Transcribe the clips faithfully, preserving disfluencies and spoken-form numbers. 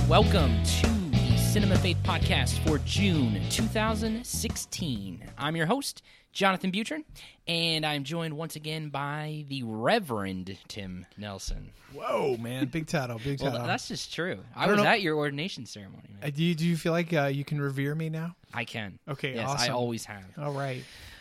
welcome to the Cinema Faith Podcast for June two thousand sixteen. I'm your host, Jonathan Butrin, and I'm joined once again by the Reverend Tim Nelson. Whoa, man. Big title, big title. Well, that's just true. I, I was know. at your ordination ceremony, man. Uh, do, you, do you feel like uh, you can revere me now? I can. Okay, yes, awesome. I always have. All right.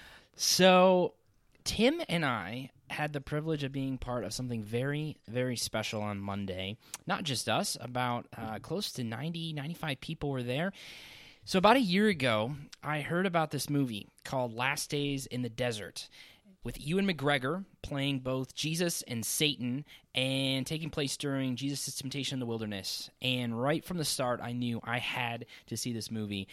So, Tim and I had the privilege of being part of something very, very special on Monday. Not just us, about uh, close to ninety, ninety-five people were there. So about a year ago, I heard about this movie called Last Days in the Desert with Ewan McGregor playing both Jesus and Satan and taking place during Jesus' temptation in the wilderness. And right from the start, I knew I had to see this movie.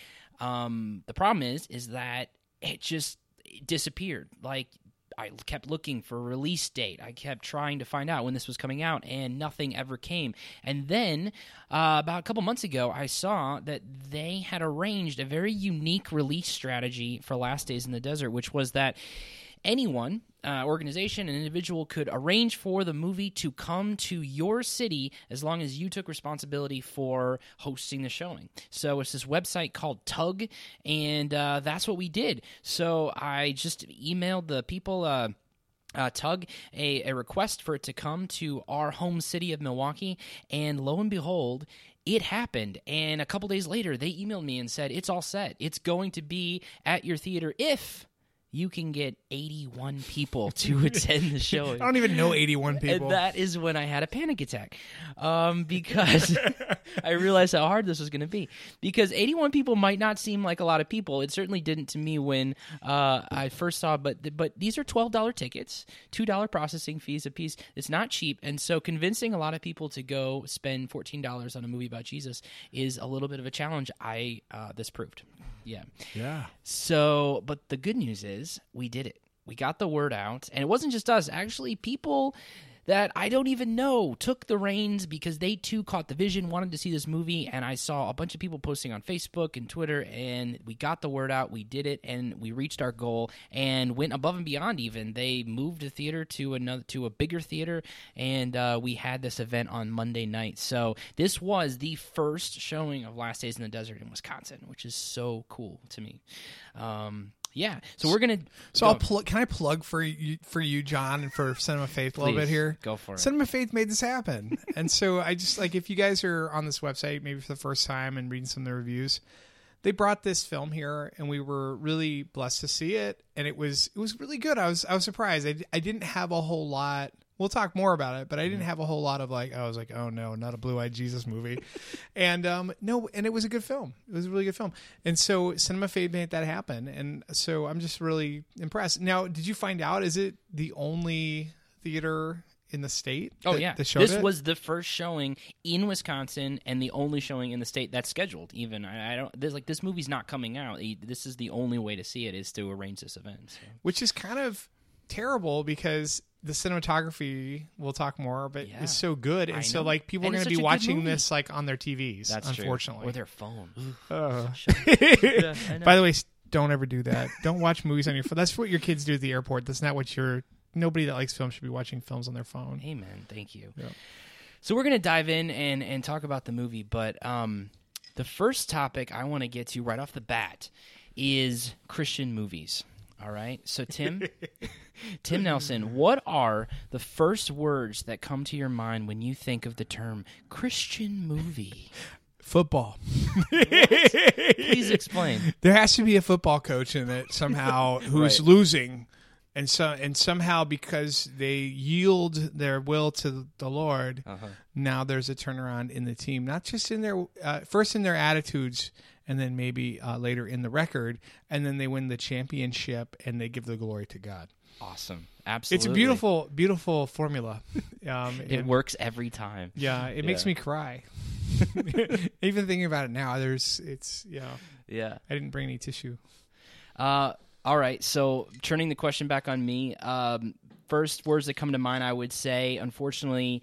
Um, the problem is, is that it just disappeared. Like, I kept looking for a release date. I kept trying to find out when this was coming out, and nothing ever came. And then, uh, about a couple months ago, I saw that they had arranged a very unique release strategy for Last Days in the Desert, which was that anyone, uh, organization, and individual could arrange for the movie to come to your city as long as you took responsibility for hosting the showing. So it's this website called Tug, and uh, that's what we did. So I just emailed the people... Uh, Uh, Tug a, a request for it to come to our home city of Milwaukee, and lo and behold, it happened. And a couple days later, they emailed me and said, it's all set. It's going to be at your theater if you can get eighty-one people to attend the show. I don't even know eighty-one people. And that is when I had a panic attack, um, because I realized how hard this was going to be. Because eighty-one people might not seem like a lot of people. It certainly didn't to me when uh, I first saw. But but these are twelve dollars tickets, two dollars processing fees a piece. It's not cheap, and so convincing a lot of people to go spend fourteen dollars on a movie about Jesus is a little bit of a challenge. I uh, this proved. Yeah. Yeah. So, but the good news is we did it. We got the word out, and it wasn't just us. Actually, people that I don't even know took the reins because they too caught the vision, wanted to see this movie, and I saw a bunch of people posting on Facebook and Twitter, and we got the word out. We did it, and we reached our goal and went above and beyond even. They moved the theater to another to a bigger theater, and uh, we had this event on Monday night. So this was the first showing of Last Days in the Desert in Wisconsin, which is so cool to me. Um Yeah, so we're gonna. So go. I'll plug. Can I plug for you, for you, John, and for Cinema Faith a little Please, bit here? Go for it. Cinema Faith made this happen, and so I just like if you guys are on this website maybe for the first time and reading some of the reviews, they brought this film here, and we were really blessed to see it, and it was it was really good. I was I was surprised. I, I didn't have a whole lot. We'll talk more about it, but I didn't have a whole lot of like, I was like, oh no, not a Blue-Eyed Jesus movie. and um, no, and it was a good film. It was a really good film. And so Cinema Faith made that happen. And so I'm just really impressed. Now, did you find out, is it the only theater in the state? Oh, that, yeah. That showed this it? was the first showing in Wisconsin and the only showing in the state that's scheduled even. I, I don't, there's like, this movie's not coming out. This is the only way to see it is to arrange this event. So. Which is kind of terrible because the cinematography, we'll talk more, but Yeah. is so good. And I so know. like people And are it's going to such be a good watching movie. this like on their T Vs, That's unfortunately. true. Or their phone. Uh. Yeah, I know. By the way, s- don't ever do that. Don't watch movies on your phone. That's what your kids do at the airport. That's not what your nobody that likes film should be watching films on their phone. Amen. Thank you. Yeah. So we're going to dive in and, and talk about the movie, but um, the first topic I want to get to right off the bat is Christian movies. All right. So Tim, Tim Nelson, what are the first words that come to your mind when you think of the term Christian movie? Football. Please explain. There has to be a football coach in it somehow who's Right. losing, and so and somehow because they yield their will to the Lord, Uh-huh. now there's a turnaround in the team. Not just in their uh, first in their attitudes, and then maybe uh, later in the record, and then they win the championship and they give the glory to God. Awesome. Absolutely. It's a beautiful, beautiful formula. Um, It and- works every time. Yeah, it makes Yeah. me cry. Even thinking about it now, there's it's yeah. Yeah. I didn't bring any tissue. Uh, all right. So turning the question back on me, um, first words that come to mind, I would say, unfortunately,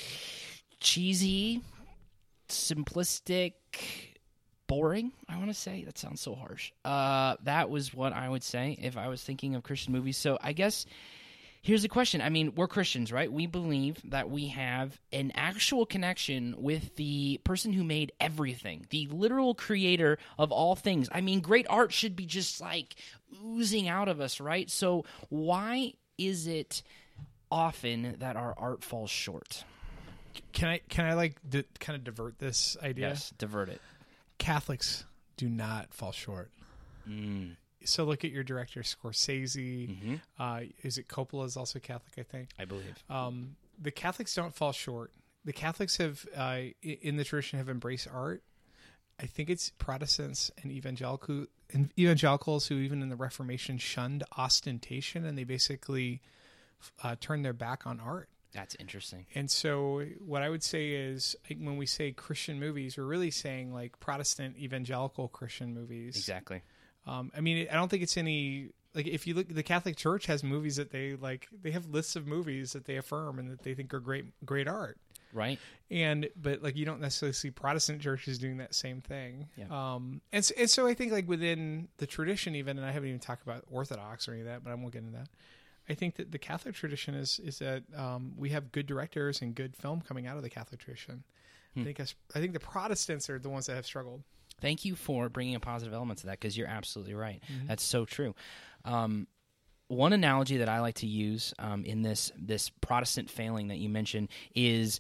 cheesy, simplistic, boring, I want to say. That sounds so harsh. Uh, that was what I would say if I was thinking of Christian movies. So I guess Here's the question. I mean, we're Christians, right? We believe that we have an actual connection with the person who made everything, the literal creator of all things. I mean, great art should be just like oozing out of us, right? So why is it often that our art falls short? Can I can I like di- kind of divert this idea? Yes, divert it. Catholics do not fall short. Mm. So look at your director Scorsese. Mm-hmm. Uh, is it Coppola is also Catholic? I think. I believe. Um, the Catholics don't fall short. The Catholics have, uh, in the tradition, have embraced art. I think it's Protestants and evangelical and evangelicals who, even in the Reformation, shunned ostentation, and they basically uh, turned their back on art. That's interesting. And so what I would say is, like, when we say Christian movies, we're really saying like Protestant evangelical Christian movies. Exactly. Um, I mean, I don't think it's any, like, if you look, the Catholic Church has movies that they like, they have lists of movies that they affirm and that they think are great, great art. Right. And, but like, you don't necessarily see Protestant churches doing that same thing. Yeah. Um, and, so, and so I think like within the tradition even, and I haven't even talked about Orthodox or any of that, but I won't get into that. I think that the Catholic tradition is, is that, um, we have good directors and good film coming out of the Catholic tradition. Hmm. I think, us- I think the Protestants are the ones that have struggled. Thank you for bringing a positive element to that, because you're absolutely right. Mm-hmm. That's so true. Um, one analogy that I like to use um, in this this Protestant failing that you mentioned is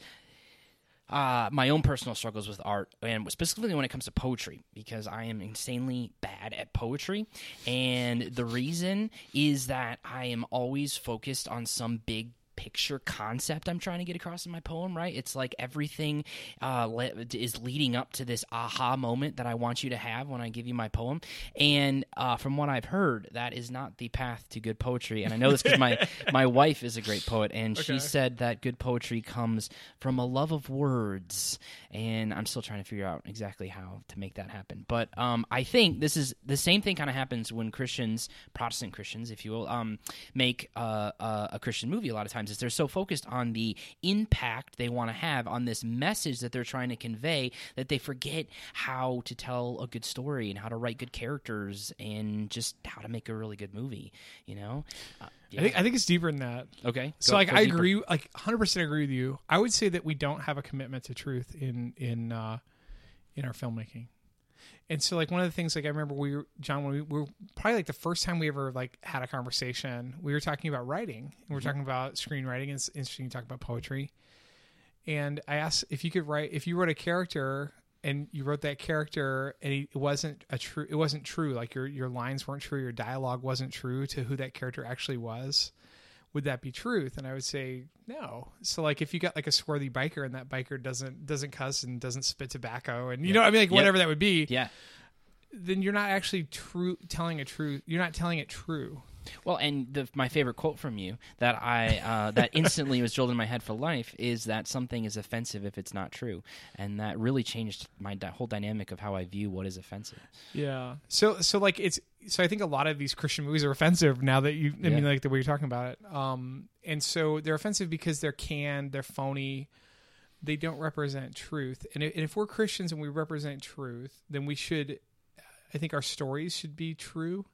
uh, my own personal struggles with art, and specifically when it comes to poetry, because I am insanely bad at poetry. And the reason is that I am always focused on some big picture concept I'm trying to get across in my poem, right? It's like everything uh, le- is leading up to this aha moment that I want you to have when I give you my poem. And uh, from what I've heard, that is not the path to good poetry. And I know this because my, my wife is a great poet, and Okay. she said that good poetry comes from a love of words. And I'm still trying to figure out exactly how to make that happen. But um, I think this is the same thing kind of happens when Christians, Protestant Christians, if you will, um, make uh, uh, a Christian movie a lot of times. Is they're so focused on the impact they want to have on this message that they're trying to convey that they forget how to tell a good story and how to write good characters and just how to make a really good movie, you know? Uh, yeah. I think I think it's deeper than that. Okay. So Go- like go I deeper. agree, like one hundred percent agree with you. I would say that we don't have a commitment to truth in in uh, in our filmmaking. And so like one of the things, like I remember we were, John, when we were probably like the first time we ever like had a conversation, we were talking about writing, and we were Mm-hmm. talking about screenwriting, and it's interesting to talk about poetry. And I asked if you could write, if you wrote a character and you wrote that character and it wasn't a true, it wasn't true. Like your, your lines weren't true. Your dialogue wasn't true to who that character actually was. Would that be truth? And I would say no. So like if you got like a swarthy biker and that biker doesn't doesn't cuss and doesn't spit tobacco and you know what I mean, like Yep. whatever that would be, Yeah. then you're not actually true telling a truth. You're not telling it true. Well, and the, my favorite quote from you that I uh, that instantly was drilled in my head for life is that something is offensive if it's not true, and that really changed my di- whole dynamic of how I view what is offensive. Yeah. So so like it's so I think a lot of these Christian movies are offensive now that you I Yeah. mean like the way you're talking about it. Um and so they're offensive because they're canned, they're phony, they don't represent truth. And if, and if we're Christians and we represent truth, then we should I think our stories should be true.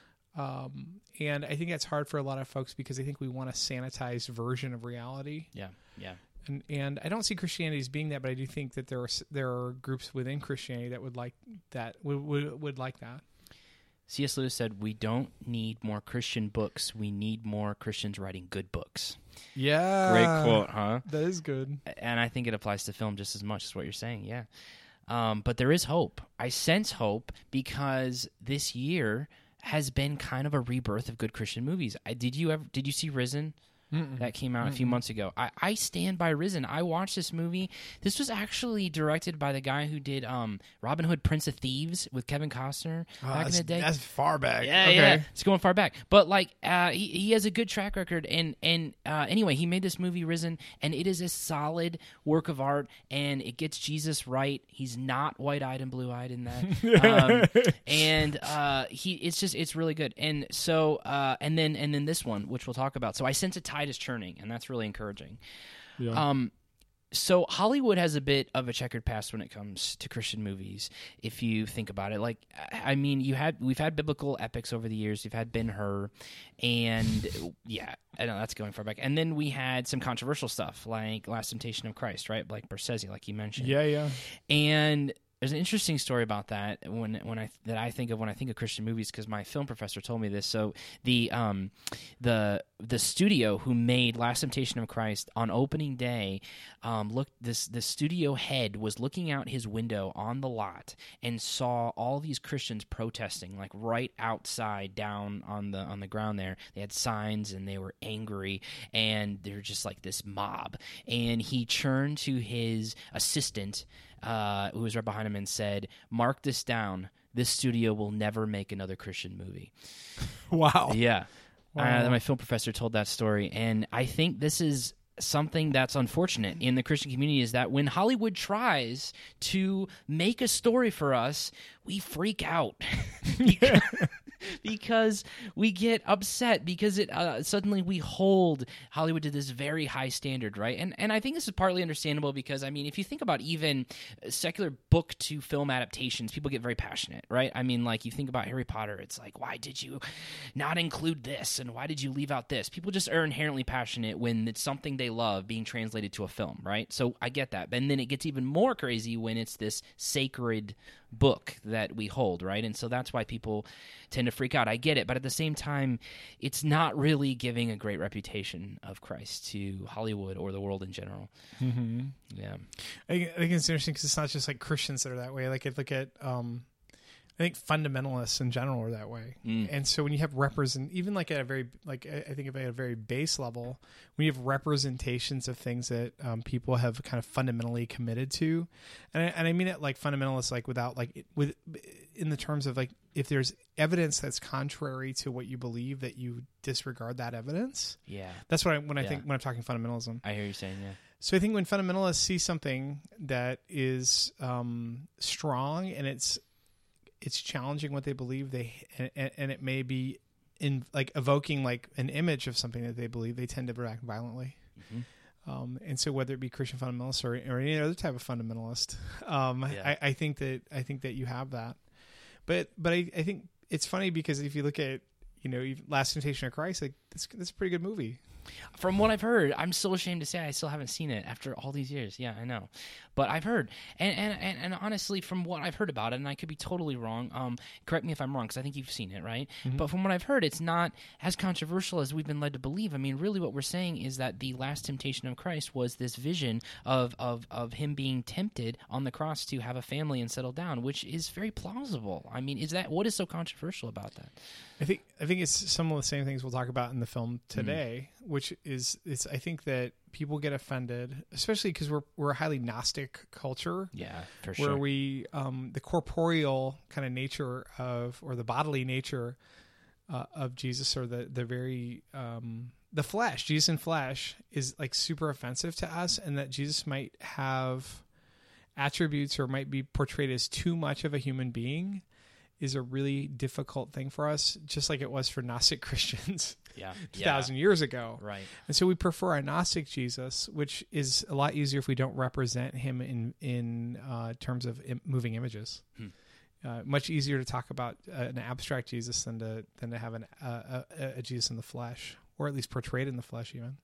Um, and I think that's hard for a lot of folks because I think we want a sanitized version of reality. Yeah, yeah. And and I don't see Christianity as being that, but I do think that there are there are groups within Christianity that would like that would would, would like that. C S Lewis said, "We don't need more Christian books. We need more Christians writing good books." Yeah, Great quote, huh? That is good. And I think it applies to film just as much as what you're saying. Yeah. Um, but there is hope. I sense hope because this year has been kind of a rebirth of good Christian movies. I, did you ever? Did you see Risen? Mm-mm. That came out a few Mm-mm. months ago. I, I stand by Risen. I watched this movie. This was actually directed by the guy who did um, Robin Hood, Prince of Thieves with Kevin Costner Oh, back in that's- the day. That's far back. Yeah, okay. yeah, it's going far back. But like, uh, he he has a good track record, and and uh, anyway, he made this movie Risen, and it is a solid work of art, and it gets Jesus right. He's not white eyed and blue eyed in that, um, and uh, he it's just it's really good. And so uh, and then and then this one, which we'll talk about. So I sense a tide is churning, and that's really encouraging. Yeah. Um, So Hollywood has a bit of a checkered past when it comes to Christian movies. If you think about it, like I mean, you had we've had biblical epics over the years. You've had Ben-Hur, and yeah, I know that's going far back. And then we had some controversial stuff like Last Temptation of Christ, right? Like Scorsese, like you mentioned. Yeah, yeah. And there's an interesting story about that when when I that I think of when I think of Christian movies, because my film professor told me this. So the um the the studio who made Last Temptation of Christ on opening day, um looked this the studio head was looking out his window on the lot and saw all these Christians protesting, like right outside down on the on the ground there. They had signs and they were angry and they're just like this mob. And he turned to his assistant, Uh, who was right behind him, and said, "Mark this down. This studio will never make another Christian movie." Wow. Yeah. Wow. Uh, my film professor told that story, and I think this is something that's unfortunate in the Christian community, is that when Hollywood tries to make a story for us, we freak out. because, because we get upset because it uh, suddenly we hold Hollywood to this very high standard, right? And and I think this is partly understandable because, I mean, if you think about even secular book to film adaptations, people get very passionate, right? I mean, like you think about Harry Potter, it's like, why did you not include this and why did you leave out this? People just are inherently passionate when it's something they love being translated to a film, right? So I get that. And then it gets even more crazy when it's this sacred book that we hold, right? And so that's why people tend to freak out. I get it, but at the same time, it's not really giving a great reputation of Christ to Hollywood or the world in general. Mm-hmm. Yeah, I think, I think it's interesting because it's not just like Christians that are that way. Like, if look at, um, I think fundamentalists in general are that way. Mm. And so when you have represent, even like at a very, like I think if at a very base level, when you have representations of things that um, people have kind of fundamentally committed to, and I, and I mean it like fundamentalists, like without like with in the terms of like if there's evidence that's contrary to what you believe, that you disregard that evidence. Yeah, that's what I when I yeah. think when I'm talking fundamentalism. I hear you saying, yeah. So I think when fundamentalists see something that is um, strong and it's it's challenging what they believe, they and, and it may be in like evoking like an image of something that they believe, they tend to react violently. Mm-hmm. Um, and so whether it be Christian fundamentalists or, or any other type of fundamentalist, um, yeah. I, I think that I think that you have that. But but I, I think it's funny because if you look at, you know, Last Temptation of Christ, like that's that's a pretty good movie. From what I've heard, I'm so ashamed to say I still haven't seen it after all these years. Yeah, I know. But I've heard. And and, and, and honestly, from what I've heard about it, and I could be totally wrong, um, correct me if I'm wrong, because I think you've seen it, right? Mm-hmm. But from what I've heard, it's not as controversial as we've been led to believe. I mean, really what we're saying is that the Last Temptation of Christ was this vision of, of, of him being tempted on the cross to have a family and settle down, which is very plausible. I mean, is that what is so controversial about that? I think I think it's some of the same things we'll talk about in the film today, mm. which is it's I think that people get offended, especially because we're we're a highly Gnostic culture. Yeah, for where sure. Where we um, the corporeal kind of nature of or the bodily nature uh, of Jesus, or the the very um, the flesh, Jesus in flesh, is like super offensive to us, and that Jesus might have attributes or might be portrayed as too much of a human being is a really difficult thing for us, just like it was for Gnostic Christians yeah. two thousand yeah. years ago. Right. And so we prefer a Gnostic Jesus, which is a lot easier if we don't represent him in, in uh, terms of im- moving images. Hmm. Uh, much easier to talk about uh, an abstract Jesus than to than to have an, uh, a, a Jesus in the flesh, or at least portrayed in the flesh even.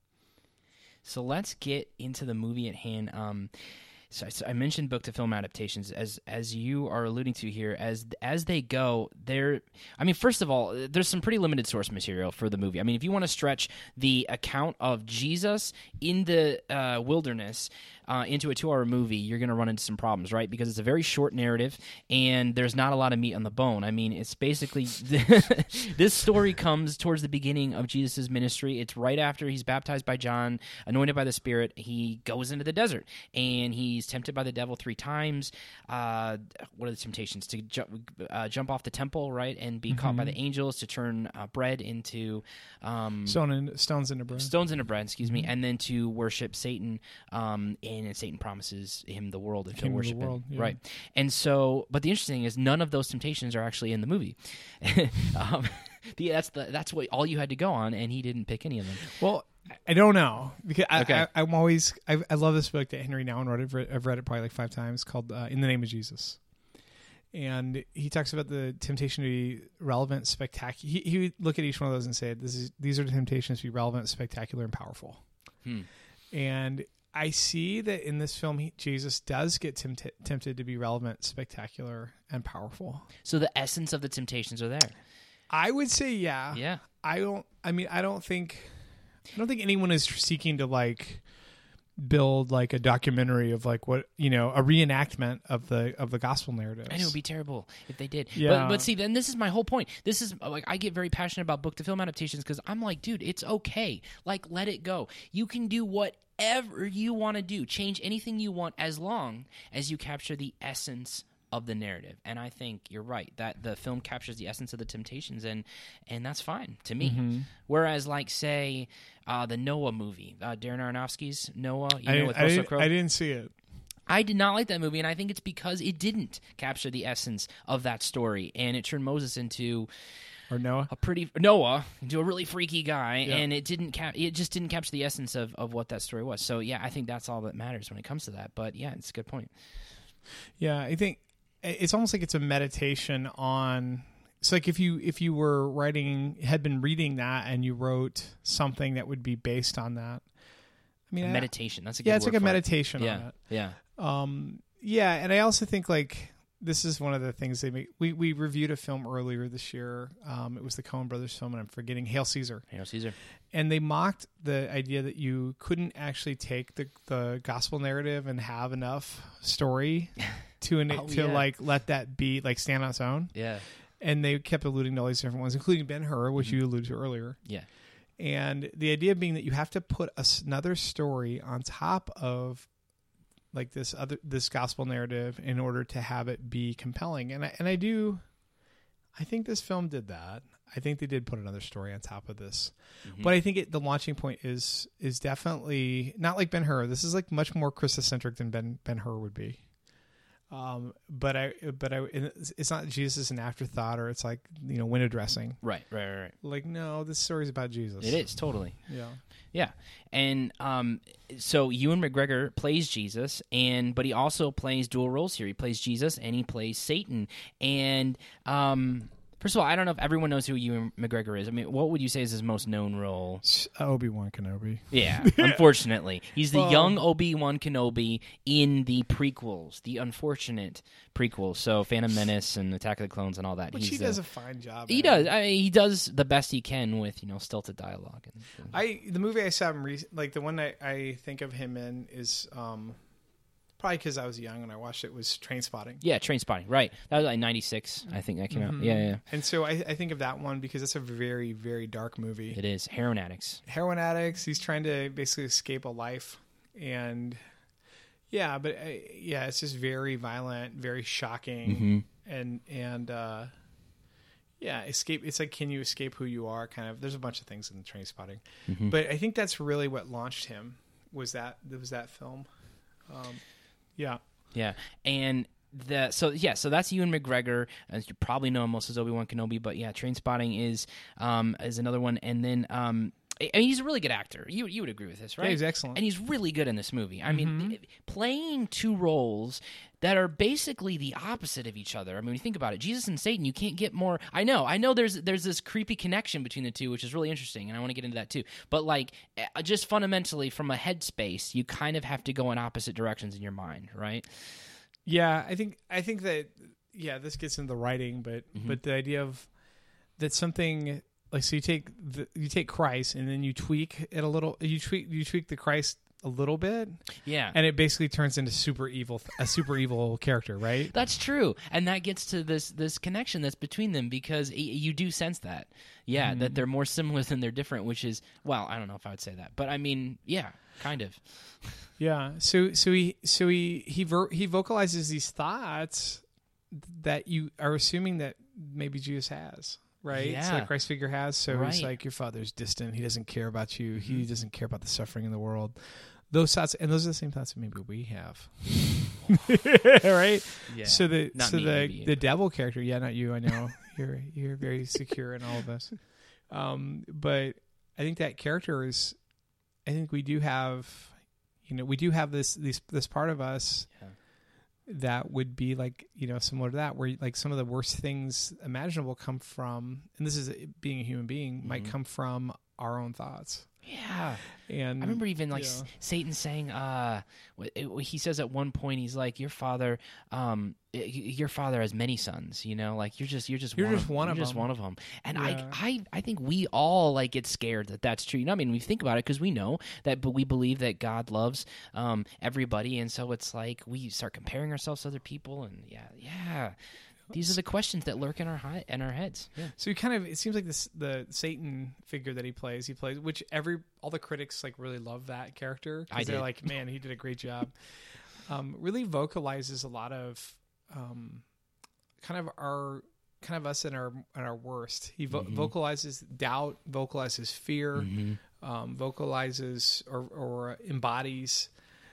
So let's get into the movie at hand. Um, So, so I mentioned book to film adaptations, as as you are alluding to here. As as they go, there. I mean, first of all, there's some pretty limited source material for the movie. I mean, if you want to stretch the account of Jesus in the uh, wilderness uh, into a two-hour movie, you're going to run into some problems, right? Because it's a very short narrative, and there's not a lot of meat on the bone. I mean, it's basically this story comes towards the beginning of Jesus' ministry. It's right after he's baptized by John, anointed by the Spirit. He goes into the desert, and he He's tempted by the devil three times. Uh, what are the temptations? To ju- uh, jump off the temple, right, and be mm-hmm. caught by the angels, to turn uh, bread into um, Stone in, stones into bread. Stones into bread, excuse mm-hmm. me, and then to worship Satan. Um, and, and Satan promises him the world if he'll worship world, him, yeah. right? And so, but the interesting thing is, none of those temptations are actually in the movie. um, the, that's the that's what all you had to go on, and he didn't pick any of them. Well, I don't know because I, Okay. I, I'm always I, I love this book that Henry Nouwen wrote. I've read, I've read it probably like five times. Called uh, "In the Name of Jesus," and he talks about the temptation to be relevant, spectacular. He, he would look at each one of those and say, "This is these are the temptations to be relevant, spectacular, and powerful." Hmm. And I see that in this film, he, Jesus does get tempt- tempted to be relevant, spectacular, and powerful. So the essence of the temptations are there. I would say, yeah. Yeah. I don't. I mean, I don't think. I don't think anyone is seeking to like build like a documentary of like what you know a reenactment of the of the gospel narratives. I know it would be terrible if they did. Yeah. But, but see, then this is my whole point. This is like I get very passionate about book to film adaptations because I'm like, dude, it's okay. Like, let it go. You can do whatever you want to do, change anything you want, as long as you capture the essence of the narrative. And I think you're right that the film captures the essence of the temptations, and and that's fine to me. Mm-hmm. Whereas, like, say, uh, the Noah movie, uh, Darren Aronofsky's Noah, you I, know, didn't, with I, Russell didn't, Crowe. I didn't see it. I did not like that movie, and I think it's because it didn't capture the essence of that story, and it turned Moses into Or Noah. a pretty Noah into a really freaky guy, Yeah. and it didn't cap. It just didn't capture the essence of, of what that story was. So yeah, I think that's all that matters when it comes to that. But yeah, it's a good point. Yeah, I think it's almost like it's a meditation on. It's like if you if you were writing had been reading that and you wrote something that would be based on that. I mean, A I- meditation. That's a good yeah, it's word like a for it. meditation Yeah, on it. yeah. Um, yeah, and I also think like this is one of the things they make. We we reviewed a film earlier this year. Um, it was the Coen Brothers film, and I'm forgetting Hail Caesar. Hail Caesar. And they mocked the idea that you couldn't actually take the the gospel narrative and have enough story to an, Oh, to yeah. like let that be like stand on its own. Yeah, And they kept alluding to all these different ones, including Ben-Hur, which Mm-hmm. you alluded to earlier. yeah. And the idea being that you have to put a s another story on top of like this other this gospel narrative in order to have it be compelling. And I and I do I think this film did that. I think they did put another story on top of this. Mm-hmm. But I think it, the launching point is is definitely not like Ben-Hur. This is like much more Christocentric than Ben Ben-Hur would be. Um, but I, but I, it's it's not Jesus is an afterthought, or it's like you know window dressing. Right, right, right, right. Like no, this story is about Jesus. It is totally. Yeah. Yeah, and um, so Ewan McGregor plays Jesus, and but he also plays dual roles here. He plays Jesus and he plays Satan. And um, first of all, I don't know if everyone knows who Ewan McGregor is. I mean, what would you say is his most known role? Obi-Wan Kenobi. Yeah, unfortunately, he's the Well- young Obi-Wan Kenobi in the prequels, the unfortunate prequels. So Phantom Menace and Attack of the Clones and all that. Which he's he the- does a fine job. He at. does. I mean, he does the best he can with you know stilted dialogue. And, and- I the movie I saw him re- like the one I, I think of him in is um probably because I was young and I watched it was Train Spotting. Yeah, Train Spotting. Right. That was like ninety-six, I think that came out. Yeah, yeah. And so I, I think of that one because it's a very very dark movie. It is. Heroin addicts. Heroin addicts. He's trying to basically escape a life, and yeah, but uh, yeah, it's just very violent, very shocking, Mm-hmm. and and uh, yeah, escape. It's like, can you escape who you are? Kind of. There's a bunch of things in the Train Spotting, Mm-hmm. but I think that's really what launched him. Was that was that film? Um, yeah. Yeah. And the so yeah, so that's Ewan McGregor. As you probably know him most as Obi-Wan Kenobi, but yeah, Train Spotting is um is another one. And then um I mean, he's a really good actor. You you would agree with this, right? Yeah, he's excellent. And he's really good in this movie. I mean, Mm-hmm. th- playing two roles that are basically the opposite of each other. I mean, when you think about it, Jesus and Satan, you can't get more. I know, I know. There's there's this creepy connection between the two, which is really interesting, and I want to get into that too. But like, eh, just fundamentally, from a headspace, you kind of have to go in opposite directions in your mind, right? Yeah, I think I think that yeah, this gets into the writing, but Mm-hmm. but the idea of that something like so you take the, you take Christ and then you tweak it a little. You tweak you tweak the Christ a little bit, Yeah. and it basically turns into super evil a super evil character, right? That's true, and that gets to this this connection that's between them because y- you do sense that, yeah, Mm-hmm. that they're more similar than they're different. Which is, well, I don't know if I would say that, but I mean, yeah, kind of. Yeah. So so he so he he ver- he vocalizes these thoughts that you are assuming that maybe Jesus has. Right, Yeah. so the Christ figure has. So he's Right. Mm-hmm. like, your father's distant. He doesn't care about you. He doesn't care about the suffering in the world. Those thoughts, and those are the same thoughts that maybe we have, right? Yeah. So the Not so me, the maybe you. the devil character, yeah, not you. I know you're you're very secure in all of this, um, but I think that character is I think we do have, you know, we do have this this this part of us Yeah. that would be like, you know, similar to that, where like some of the worst things imaginable come from, and this is being a human being, mm-hmm. might come from our own thoughts. Yeah. And I remember even like yeah. S- Satan saying, uh, it, it, he says at one point, he's like, your father, um, y- your father has many sons, you know, like you're just, you're just, You're one just of, one you're of just them. one of them. And Yeah. I, I, I think we all like get scared that that's true. You know, I mean, we think about it because we know that, but we believe that God loves, um, everybody. And so it's like, we start comparing ourselves to other people and yeah, yeah. These are the questions that lurk in our hi- in our heads. Yeah. So he kind of, it seems like this the Satan figure that he plays, he plays, which every all the critics like really love that character. I They're did. like, man, he did a great job. Um, really vocalizes a lot of um, kind of our kind of us in our in our worst. He vo- Mhm. vocalizes doubt, vocalizes fear, Mhm. um, vocalizes or, or embodies.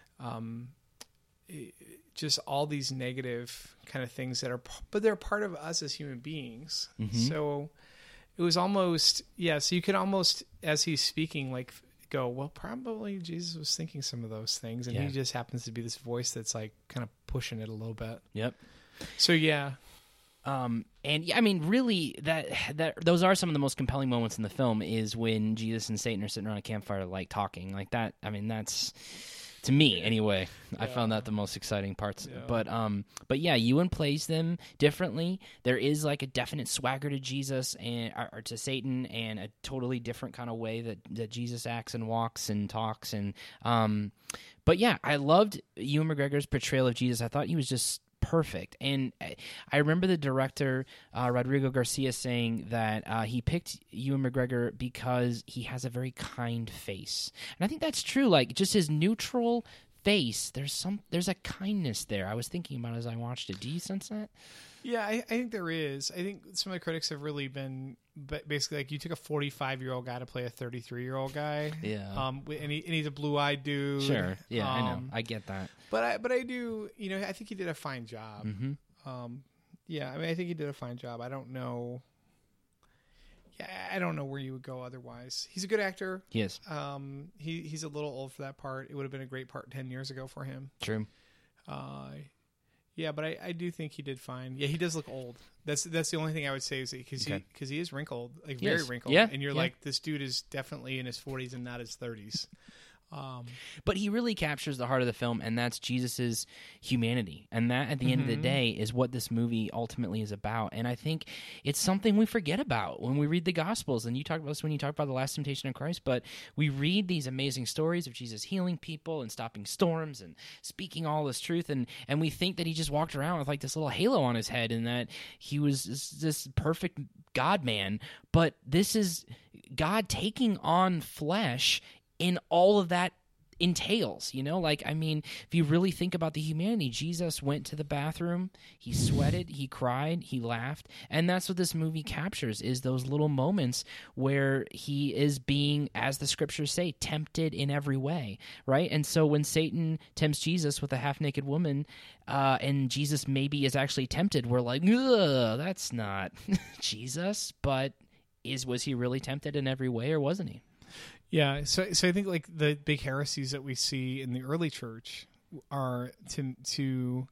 Um, it, just all these negative kind of things that are, but they're part of us as human beings. Mhm. So it was almost, yeah. So you could almost, as he's speaking, like go, well, probably Jesus was thinking some of those things, and Yeah. he just happens to be this voice that's like kind of pushing it a little bit. Yep. So yeah, Um, and yeah, I mean, really, that that those are some of the most compelling moments in the film. Is when Jesus and Satan are sitting around a campfire, like talking, like that. I mean, that's to me anyway. I Yeah. found that the most exciting parts. Yeah. But um, but yeah, Ewan plays them differently. There is like a definite swagger to Jesus and or, or to Satan, and a totally different kind of way that that Jesus acts and walks and talks. And um, but yeah, I loved Ewan McGregor's portrayal of Jesus. I thought he was just perfect. And I remember the director, uh, Rodrigo Garcia, saying that uh, he picked Ewan McGregor because he has a very kind face. And I think that's true. Like, just his neutral face, there's some, there's a kindness there. I was thinking about it as I watched it. Do you sense that? yeah, I, I think there is. I think some of the critics have really been, but basically, like you took a forty-five-year-old guy to play a thirty-three-year-old guy. Yeah. Um, and, he, and he's a blue-eyed dude. Sure. Yeah, I know. Um, I get that. But I, but I do, you know, I think he did a fine job. Mm-hmm. Um, yeah, I mean, I think he did a fine job. I don't know. Yeah, I don't know where you would go otherwise. He's a good actor. He is. Um, he he's a little old for that part. It would have been a great part ten years ago for him. True. Uh, yeah, but I, I do think he did fine. Yeah, he does look old. That's that's the only thing I would say is because Okay. he because he is wrinkled, like He very is. wrinkled. Yeah, and you're yeah. like, this dude is definitely in his forties and not his thirties. Um, But he really captures the heart of the film, and that's Jesus's humanity. And that, at the end of the Mhm. day, is what this movie ultimately is about. And I think it's something we forget about when we read the Gospels. And you talked about this when you talked about the Last Temptation of Christ, but we read these amazing stories of Jesus healing people and stopping storms and speaking all this truth, and, and we think that he just walked around with like this little halo on his head and that he was this, this perfect God-man. But this is God taking on flesh in all of that entails, you know, like, I mean, if you really think about the humanity, Jesus went to the bathroom, he sweated, he cried, he laughed, and that's what this movie captures, is those little moments where he is being, as the scriptures say, tempted in every way, right? And so when Satan tempts Jesus with a half-naked woman, uh, and Jesus maybe is actually tempted, we're like, ugh, that's not Jesus, but is was he really tempted in every way, or wasn't he? Yeah, so so I think like the big heresies that we see in the early church are to to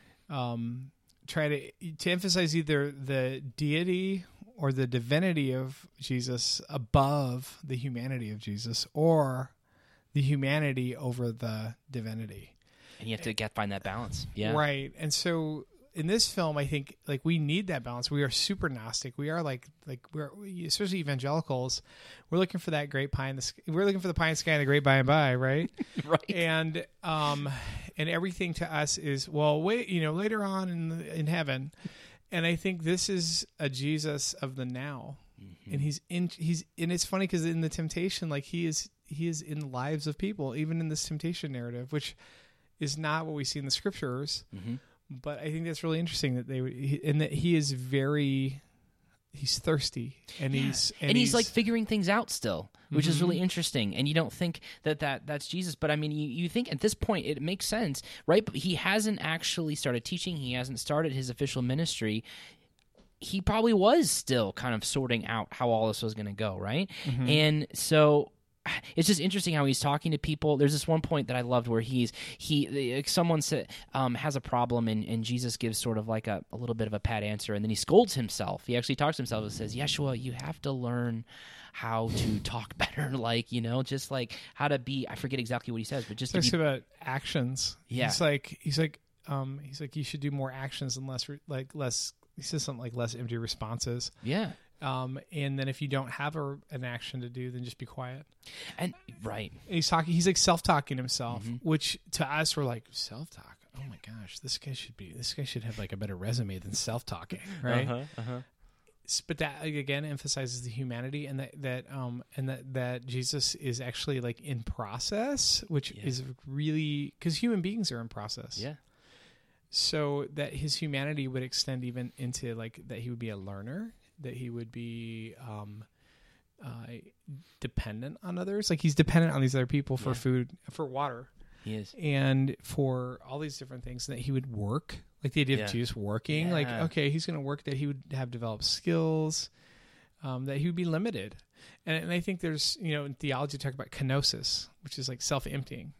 um, try to to emphasize either the deity or the divinity of Jesus above the humanity of Jesus, or the humanity over the divinity. And you have to get find that balance. Yeah. Right. And so in this film, I think like we need that balance. We are super Gnostic. We are like like we're especially evangelicals. We're looking for that great pie in the sky. We're looking for the pie in the sky and the great by and by, right? Right. And um and everything to us is, well, wait, you know, later on in the, in heaven. And I think this is a Jesus of the now. Mm-hmm. And he's in he's and it's funny because in the temptation, like he is he is in the lives of people, even in this temptation narrative, which is not what we see in the scriptures. Mm-hmm. But I think that's really interesting that they would, he, and that he is very, he's thirsty, and Yeah. he's and, he's, like figuring things out still, which is Mhm. really interesting. And you don't think that, that that's Jesus, but I mean, you, you think at this point it makes sense, right? But he hasn't actually started teaching. He hasn't started his official ministry. He probably was still kind of sorting out how all this was going to go, right? Mhm. And so it's just interesting how he's talking to people. There's this one point that I loved where he's he someone said, um, has a problem, and, and Jesus gives sort of like a, a little bit of a pat answer, and then he scolds himself. He actually talks to himself and says, Yeshua, you have to learn how to talk better, like, you know, just like how to be, I forget exactly what he says, but just talks to be, about actions. Yeah. He's like, he's like, um, he's like, you should do more actions and less, re- like less, he says something like less empty responses. yeah. Um, and then if you don't have a, an action to do, then just be quiet. And right. And he's talking, he's like self-talking himself, Mm-hmm. which to us, we're like, self-talk. Oh my gosh, this guy should be, this guy should have like a better resume than self-talking. Right. Uh-huh, uh-huh. But that again emphasizes the humanity, and that, that, um, and that, that Jesus is actually like in process, which Yeah. is really, cause human beings are in process. Yeah. So that his humanity would extend even into like that he would be a learner, that he would be um, uh, dependent on others. Like he's dependent on these other people for Yeah. food, for water, He is. and for all these different things. That he would work, like the idea Yeah. of Jesus working. Like Yeah. okay, he's going to work. That he would have developed skills. Um, that he would be limited, and, and I think there's you know in theology talk about kenosis, which is like self-emptying,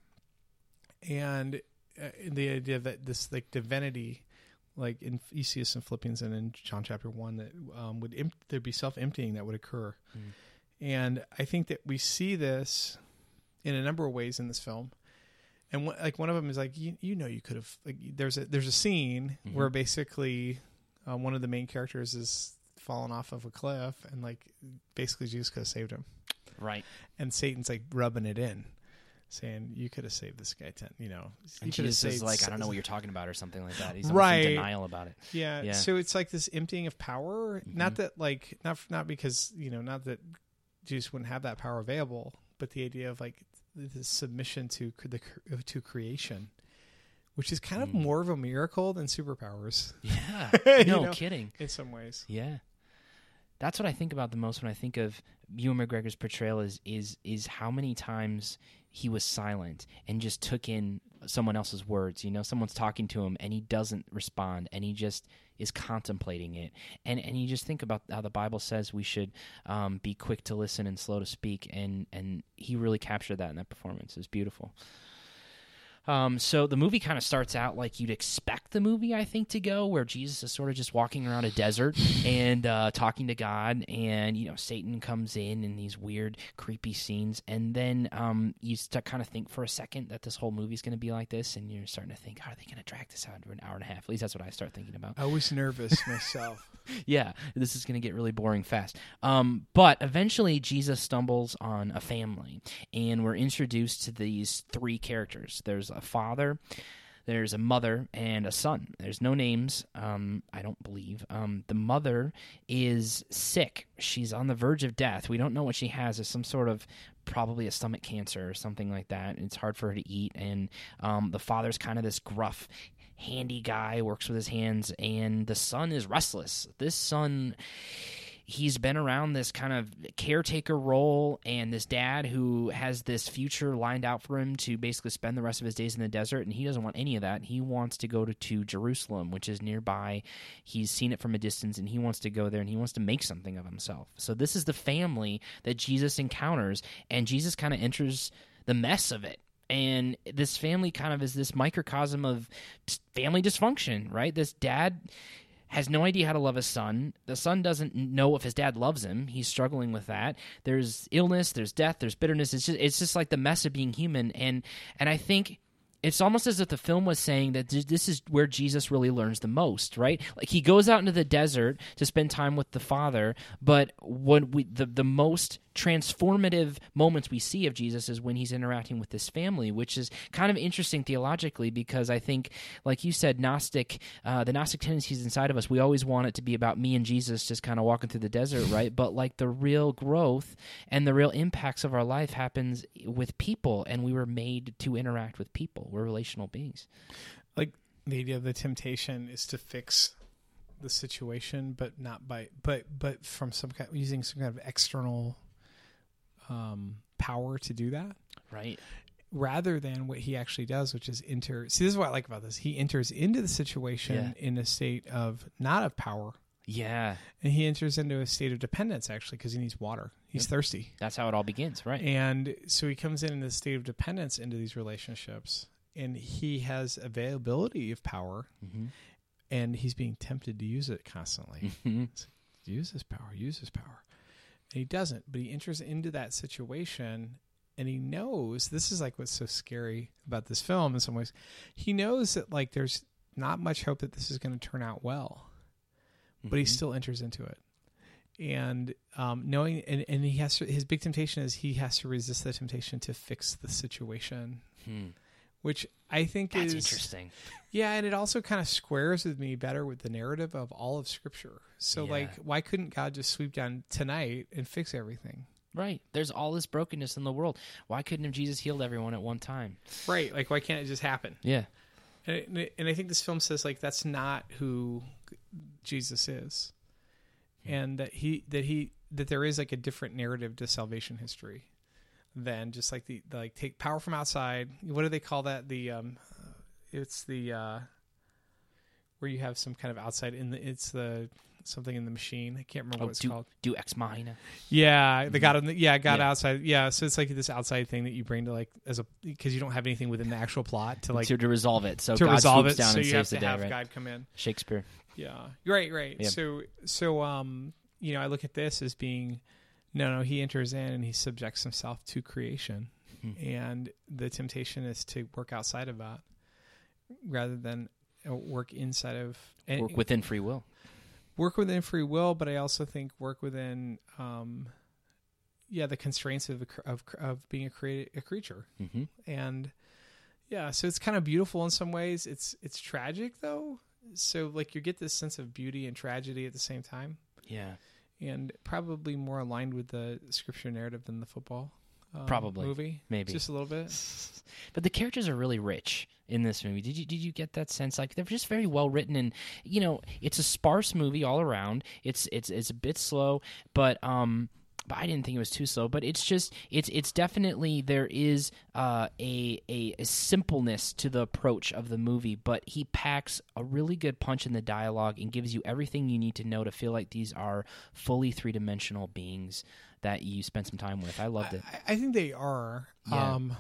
and uh, the idea that this like divinity, like in you see this in Philippians and in John chapter one, that um, would imp- there'd be self-emptying that would occur, Mm. and I think that we see this in a number of ways in this film, and wh- like one of them is like you you know you could have like there's a there's a scene Mhm. where basically uh, one of the main characters is fallen off of a cliff, and like basically Jesus could have saved him, Right. and Satan's like rubbing it in, saying you could have saved this guy ten, you know. And you could have Jesus is saved like, s- I don't know what you're talking about or something like that. He's almost Right. in denial about it. Yeah, Yeah. so it's like this emptying of power. Mhm. Not that like not not because you know not that Jesus wouldn't have that power available, but the idea of like the submission to cr- the cr- to creation, which is kind of Mm. more of a miracle than superpowers Yeah. You No know? kidding. in some ways. Yeah. That's what I think about the most when I think of Ewan McGregor's portrayal is is is how many times he was silent and just took in someone else's words. You know, someone's talking to him and he doesn't respond and he just is contemplating it. And and you just think about how the Bible says we should um, be quick to listen and slow to speak. And, and he really captured that in that performance. It was beautiful. Um, so the movie kind of starts out like you'd expect the movie, I think, to go, where Jesus is sort of just walking around a desert and uh, talking to God, and you know Satan comes in in these weird, creepy scenes, and then um, you start kind of think for a second that this whole movie is going to be like this, and you're starting to think, how are they going to drag this out for an hour and a half? At least that's what I start thinking about. I was nervous myself. Yeah, this is going to get really boring fast. Um, but eventually, Jesus stumbles on a family, and we're introduced to these three characters. There's a father, there's a mother, and a son. There's no names, um, I don't believe. Um, the mother is sick. She's on the verge of death. We don't know what she has. It's some sort of probably a stomach cancer or something like that. It's hard for her to eat, and um, the father's kind of this gruff, handy guy, works with his hands, and the son is restless. This son, he's been around this kind of caretaker role, and this dad who has this future lined out for him to basically spend the rest of his days in the desert, and he doesn't want any of that. He wants to go to, to Jerusalem, which is nearby. He's seen it from a distance, and he wants to go there, and he wants to make something of himself. So this is the family that Jesus encounters, and Jesus kind of enters the mess of it. And this family kind of is this microcosm of family dysfunction, right? This dad has no idea how to love his son. The son doesn't know if his dad loves him. He's struggling with that. There's illness, there's death, there's bitterness. It's just it's just like the mess of being human. And and I think it's almost as if the film was saying that this is where Jesus really learns the most, right? Like he goes out into the desert to spend time with the Father, but when we the, the most transformative moments we see of Jesus is when he's interacting with this family, which is kind of interesting theologically because I think, like you said, Gnostic, uh, the Gnostic tendencies inside of us, we always want it to be about me and Jesus just kind of walking through the desert, right? But like the real growth and the real impacts of our life happens with people, and we were made to interact with people. We're relational beings. Like the idea of the temptation is to fix the situation, but not by but but from some kind using some kind of external um, power to do that, right? Rather than what he actually does, which is enter. See, this is what I like about this. He enters into the situation Yeah. in a state of not of power, Yeah. And he enters into a state of dependence, actually, because he needs water. He's yep. thirsty. That's how it all begins, right? And so he comes in in a state of dependence into these relationships, and he has availability of power, mm-hmm. and he's being tempted to use it constantly. Mm-hmm. Use his power, use his power. And he doesn't, but he enters into that situation, and he knows, this is like what's so scary about this film in some ways, he knows that like there's not much hope that this is going to turn out well, mm-hmm. but he still enters into it. And um, knowing, and, and he has to, his big temptation is he has to resist the temptation to fix the situation, hmm. which I think That's is interesting. Yeah, and it also kind of squares with me better with the narrative of all of Scripture. So, yeah. like, why couldn't God just sweep down tonight and fix everything? Right. There's all this brokenness in the world. Why couldn't have Jesus healed everyone at one time? Right. Like, why can't it just happen? Yeah. And, and I think this film says, like, that's not who Jesus is. And that he that he that there is like a different narrative to salvation history than just like the, the like take power from outside. What do they call that? The um, it's the uh, where you have some kind of outside in the it's the something in the machine. I can't remember oh, what it's do, called. Do ex machina. Yeah, the God. The, yeah, God yeah. outside. Yeah, so it's like this outside thing that you bring to like as a because you don't have anything within the actual plot to like to, to resolve it. So to God resolve swoops it. down So and you saves have to the day, have right? God come in. Shakespeare. Yeah. Right. Right. Yep. So so um you know I look at this as being no no he enters in and he subjects himself to creation, mm-hmm. and the temptation is to work outside of that rather than work inside of and, work within free will. Work within free will, but I also think work within, um, yeah, the constraints of of, of being a create a creature, mm-hmm. and yeah, so it's kind of beautiful in some ways. It's it's tragic though, so like you get this sense of beauty and tragedy at the same time. Yeah, and probably more aligned with the scripture narrative than the football. Um, Probably movie, maybe just a little bit. But the characters are really rich in this movie. Did you did you get that sense? Like they're just very well written, and you know, it's a sparse movie all around. It's it's it's a bit slow, but um, but I didn't think it was too slow. But it's just it's it's definitely there is uh, a, a a simpleness to the approach of the movie, but he packs a really good punch in the dialogue and gives you everything you need to know to feel like these are fully three dimensional beings that you spent some time with. I loved it. I, I think they are. Yeah. Um,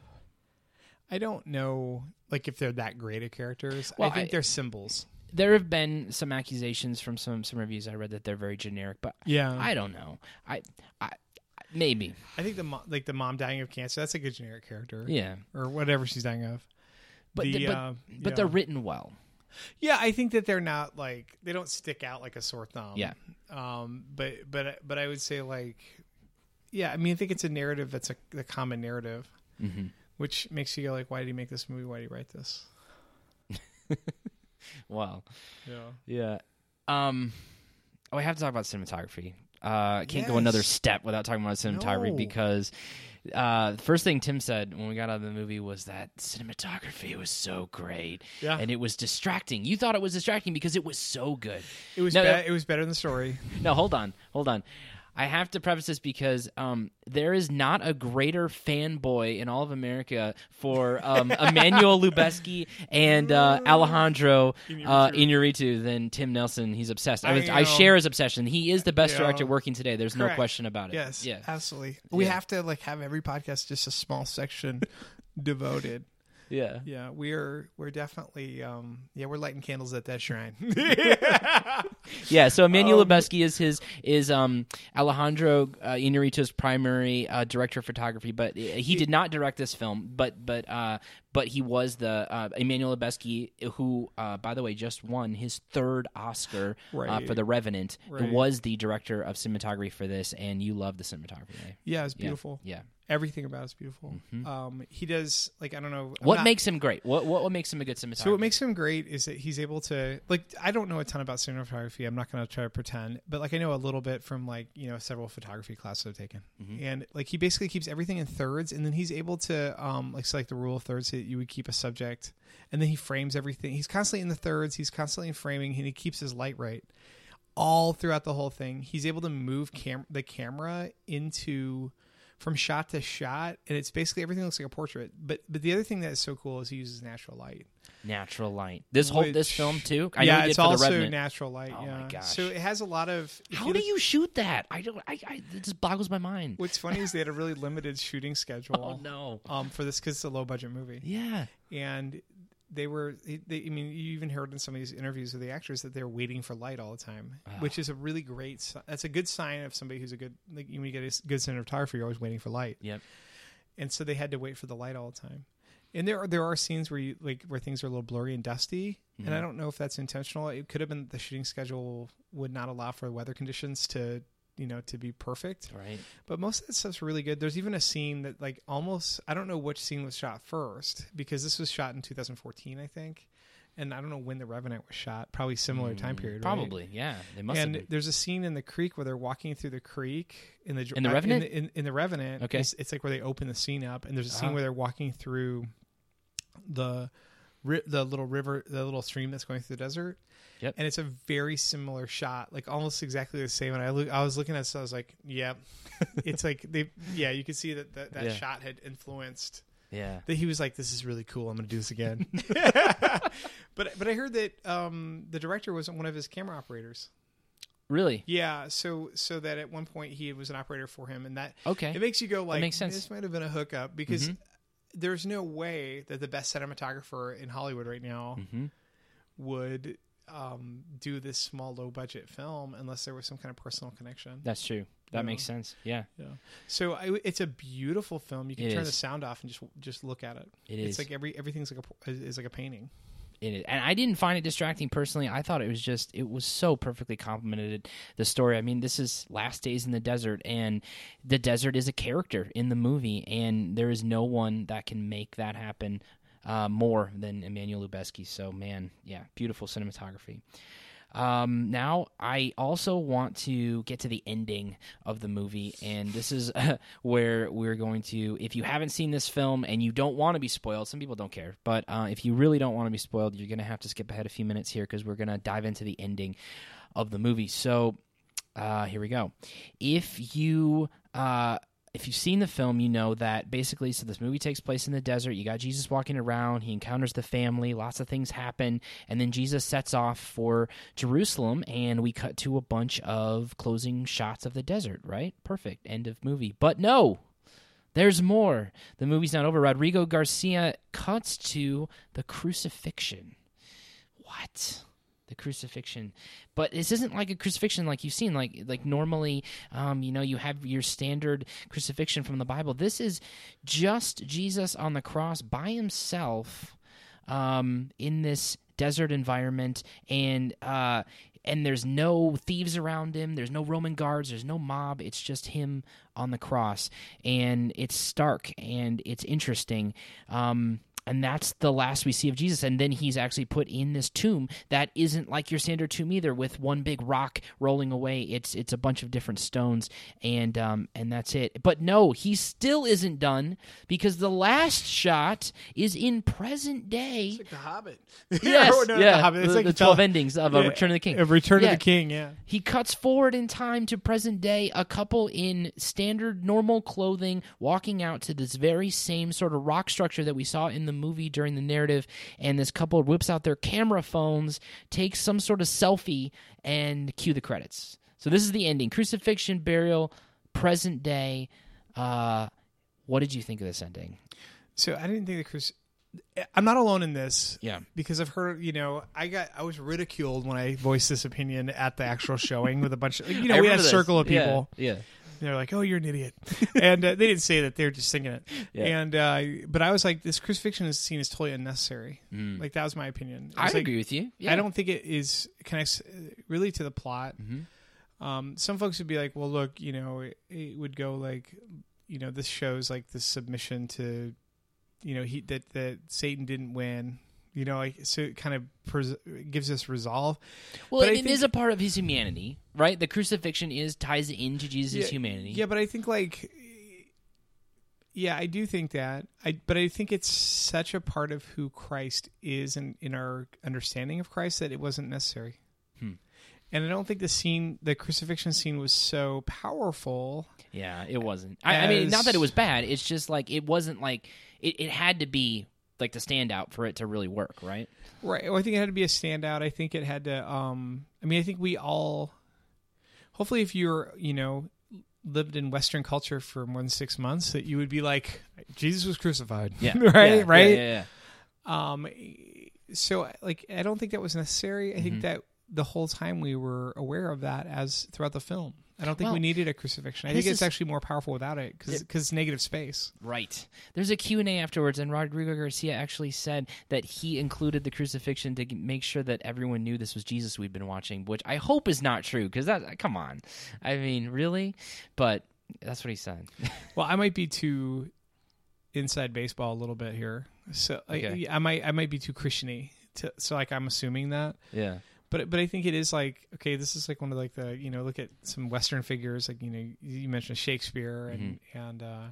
I don't know, like if they're that great of characters. Well, I think I, they're symbols. There have been some accusations from some, some reviews I read that they're very generic, but yeah, I don't know. I, I maybe. I think the mo- like the mom dying of cancer. That's a good generic character. Yeah, or whatever she's dying of. But the, the, but, uh, but yeah. they're written well. Yeah, I think that they're not like they don't stick out like a sore thumb. Yeah. Um. But but but I would say like, yeah. I mean, I think it's a narrative that's a, a common narrative, mm-hmm. which makes you go like, why did he make this movie? Why did he write this? Wow. Yeah. Yeah. Um. Oh, I have to talk about cinematography. Uh, I can't yes. go another step without talking about cinematography no. because uh, the first thing Tim said when we got out of the movie was that cinematography was so great, yeah. and it was distracting. You thought it was distracting because it was so good. It was. No, be- no, it was better than the story. No, hold on, hold on. I have to preface this because um, there is not a greater fanboy in all of America for um, Emmanuel Lubezki and uh, Alejandro uh, Iñárritu than Tim Nelson. He's obsessed. I, was, I, I share his obsession. He is the best yeah. director working today. There's Correct. no question about it. Yes, yeah. absolutely. We yeah. have to like have every podcast just a small section devoted. Yeah, yeah, we're we're definitely um, yeah we're lighting candles at that shrine. yeah. So Emmanuel um, Lubezki is his is um, Alejandro uh, Iñárritu's primary uh, director of photography, but he, he did not direct this film. But but uh, but he was the uh, Emmanuel Lubezki, who uh, by the way just won his third Oscar right. uh, for The Revenant. Right. Was the director of cinematography for this, and you love the cinematography. Right? Yeah, it's beautiful. Yeah. yeah. Everything about it's beautiful. Mm-hmm. Um, he does like I don't know I'm what not, makes him great. What, what what makes him a good cinematographer? So what makes him great is that he's able to like I don't know a ton about cinematography. I'm not going to try to pretend, but like I know a little bit from like you know several photography classes I've taken, mm-hmm. and like he basically keeps everything in thirds, and then he's able to um like so like the rule of thirds that you would keep a subject, and then he frames everything. He's constantly in the thirds. He's constantly in framing, and he keeps his light right all throughout the whole thing. He's able to move cam- the camera into from shot to shot, and it's basically everything looks like a portrait. But but the other thing that is so cool is he uses natural light. Natural light. This whole Which- this film too. I know yeah, he did it's for the also Revenant. natural light. Oh yeah. my gosh. So it has a lot of. if How you do look- you shoot that? I don't. I, I it just boggles my mind. What's funny is they had a really limited shooting schedule. Oh no. Um, for this because it's a low budget movie. Yeah. And they were. They, I mean, you even heard in some of these interviews with the actors that they're waiting for light all the time, Oh. which is a really great. si- That's a good sign of somebody who's a good. Like when you get a s- good cinematographer, you're always waiting for light. Yep. And so they had to wait for the light all the time. And there are there are scenes where you like where things are a little blurry and dusty, Mhm. and I don't know if that's intentional. It could have been the shooting schedule would not allow for weather conditions to you know to be perfect. Right. But most of that stuff's really good. There's even a scene that like almost I don't know which scene was shot first because this was shot in two thousand fourteen, I think, and I don't know when The Revenant was shot. Probably similar time Mm, period. right? Probably. Yeah. They must And have been. there's a scene in the creek where they're walking through the creek in the In The uh, Revenant? In, the, in, in the Revenant, Okay. it's, it's like where they open the scene up, and there's a scene Uh-huh. where they're walking through the ri- the little river, the little stream that's going through the desert. Yep. And it's a very similar shot, like almost exactly the same. And I look, I was looking at this, I was like, yeah, it's like they, yeah, you could see that that, that Yeah. shot had influenced. Yeah. That he was like, this is really cool. I'm going to do this again. but but I heard that um, the director was one of his camera operators. Really? Yeah, so so that at one point he was an operator for him, and that Okay. it makes you go like, makes sense. this might have been a hookup because Mhm. there's no way that the best cinematographer in Hollywood right now Mm-hmm. would um, do this small low budget film unless there was some kind of personal connection. That's true. That Yeah. makes sense. Yeah. Yeah. So I, it's a beautiful film. You can It turn is. the sound off and just just look at it. It It's is. like every everything's like a is like a painting. It is. And I didn't find it distracting personally. I thought it was just, it was so perfectly complemented the story. I mean, this is Last Days in the Desert, and the desert is a character in the movie, and there is no one that can make that happen uh, more than Emmanuel Lubezki. So, man, yeah, beautiful cinematography. Um, now, I also want to get to the ending of the movie, and this is uh, where we're going to, if you haven't seen this film and you don't want to be spoiled, some people don't care, but uh, if you really don't want to be spoiled, you're going to have to skip ahead a few minutes here because we're going to dive into the ending of the movie. So, uh, here we go. If you... Uh, If you've seen the film, you know that basically, so this movie takes place in the desert. You got Jesus walking around. He encounters the family. Lots of things happen. And then Jesus sets off for Jerusalem, and we cut to a bunch of closing shots of the desert, right? Perfect. End of movie. But no, there's more. The movie's not over. Rodrigo Garcia cuts to the crucifixion. What? The crucifixion, but this isn't like a crucifixion like you've seen. Like like normally, um, you know, you have your standard crucifixion from the Bible. This is just Jesus on the cross by himself, um, in this desert environment, and uh, and there's no thieves around him. There's no Roman guards. There's no mob. It's just him on the cross, and it's stark and it's interesting. Um, And that's the last we see of Jesus. And then he's actually put in this tomb that isn't like your standard tomb either, with one big rock rolling away. It's it's a bunch of different stones, and um, and that's it. But no, he still isn't done, because the last shot is in present day. It's like The Hobbit. Yes, Or no, not yeah, The Hobbit. It's the, like the Fel- twelve endings of uh, Yeah, Return of the King. Of Return Yeah. of the King, yeah. He cuts forward in time to present day, a couple in standard normal clothing walking out to this very same sort of rock structure that we saw in the movie during the narrative, and this couple whips out their camera phones, takes some sort of selfie, and cue the credits. So this is the ending. Crucifixion, burial, present day. Uh, what did you think of this ending? So I didn't think the cruci- I'm not alone in this. Yeah. Because I've heard, you know, I got I was ridiculed when I voiced this opinion at the actual showing with a bunch of, you know, I we had a remember this. circle of people. Yeah. yeah. They're like, "Oh, you're an idiot," and uh, they didn't say that; they're just singing it. Yeah. And uh, but I was like, "This crucifixion is scene is totally unnecessary." Mm. Like that was my opinion. It I was like, agree with you. Yeah. I don't think it is connects uh, really to the plot. Mm-hmm. Um, some folks would be like, "Well, look, you know, it, it would go like, you know, this shows like the submission to, you know, he that that Satan didn't win." You know, like so it kind of pres- gives us resolve. Well, But I it is think- a part of his humanity, right? The crucifixion is ties into Jesus' yeah, humanity. Yeah, but I think like, yeah, I do think that. I but I think it's such a part of who Christ is, and in, in our understanding of Christ, that it wasn't necessary. Hmm. And I don't think the scene, the crucifixion scene, was so powerful. Yeah, it wasn't. I, I mean, not that it was bad. It's just like it wasn't like it, it had to be like the standout for it to really work, right? Right. Well, I think it had to be a standout. I think it had to. Um, I mean, I think we all. Hopefully, if you're, you know, lived in Western culture for more than six months, that you would be like, Jesus was crucified. Yeah. right. Yeah, right. Yeah, yeah, yeah. Um. So, like, I don't think that was necessary. I Mm-hmm. think that the whole time we were aware of that as throughout the film. I don't think Well, we needed a crucifixion. I think this it's is- actually more powerful without it because it's negative space. Right. There's a Q and A afterwards, and Rodrigo Garcia actually said that he included the crucifixion to g- make sure that everyone knew this was Jesus we'd been watching, which I hope is not true, because that, come on. I mean, really? But that's what he said. Well, I might be too inside baseball a little bit here, so like, Okay. I might I might be too Christian-y. To, so like I'm assuming that, Yeah. but but I think it is like okay, this is like one of like the you know look at some Western figures like you know you mentioned Shakespeare and Mm-hmm. and uh,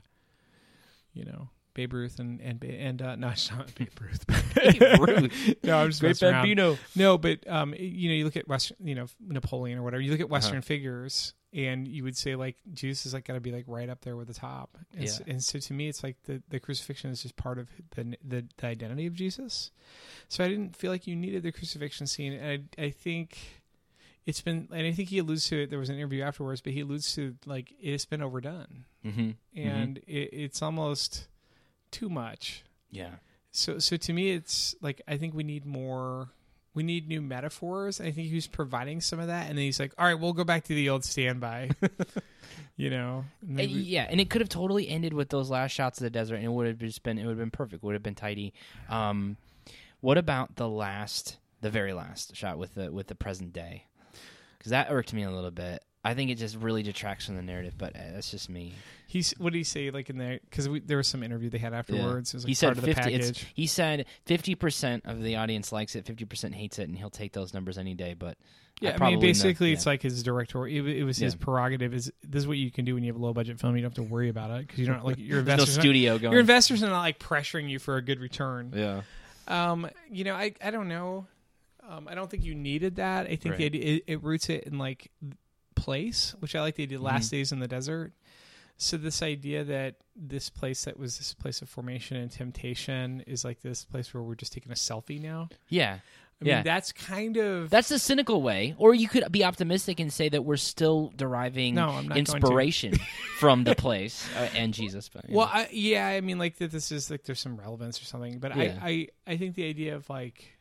you know Babe Ruth and and and uh, no, it's not Babe Ruth. Babe Ruth. No, I'm just Great messing around. Bambino. No, but um, you know, you look at Western, you know, Napoleon or whatever. You look at Western Uh-huh. figures, and you would say like Jesus is like got to be like right up there with the top. And, Yeah. so, and so to me, it's like the, the crucifixion is just part of the, the the identity of Jesus. So I didn't feel like you needed the crucifixion scene, and I I think it's been, and I think he alludes to it. There was an interview afterwards, but he alludes to like it's been overdone, Mm-hmm. and it, it's almost too much. Yeah. So, so to me, it's like I think we need more. We need new metaphors. I think he was providing some of that, and then he's like, "All right, we'll go back to the old standby." you know, and then And, we- yeah, and it could have totally ended with those last shots of the desert, and it would have just been it would have been perfect. Would have been tidy. Um, what about the last, the very last shot with the with the present day? Because that irked me a little bit. I think it just really detracts from the narrative, but uh, that's just me. he's what did he say? Like in there, because there was some interview they had afterwards. It was like he part said of the fifty. It's, package. he said fifty percent of the audience likes it, fifty percent hates it, and he'll take those numbers any day. But Yeah, I, probably mean, basically, know, it's yeah. like his director. It, it was his Yeah. prerogative. Is this is what you can do when you have a low budget film? You don't have to worry about it because you don't like your There's no investors. studio going. Your investors are not like pressuring you for a good return. Yeah. Um, you know, I I don't know. Um, I don't think you needed that. I think Right. it, it it roots it in like place, which I like. They did Last Mm-hmm. Days in the Desert. So this idea that this place that was this place of formation and temptation is like this place where we're just taking a selfie now. Yeah. I Yeah. mean, that's kind of That's the cynical way, or you could be optimistic and say that we're still deriving No, I'm not going to. inspiration from the place uh, and Jesus. But, you well, know. I, yeah. I mean, like that. This is like there's some relevance or something, but Yeah. I, I I think the idea of like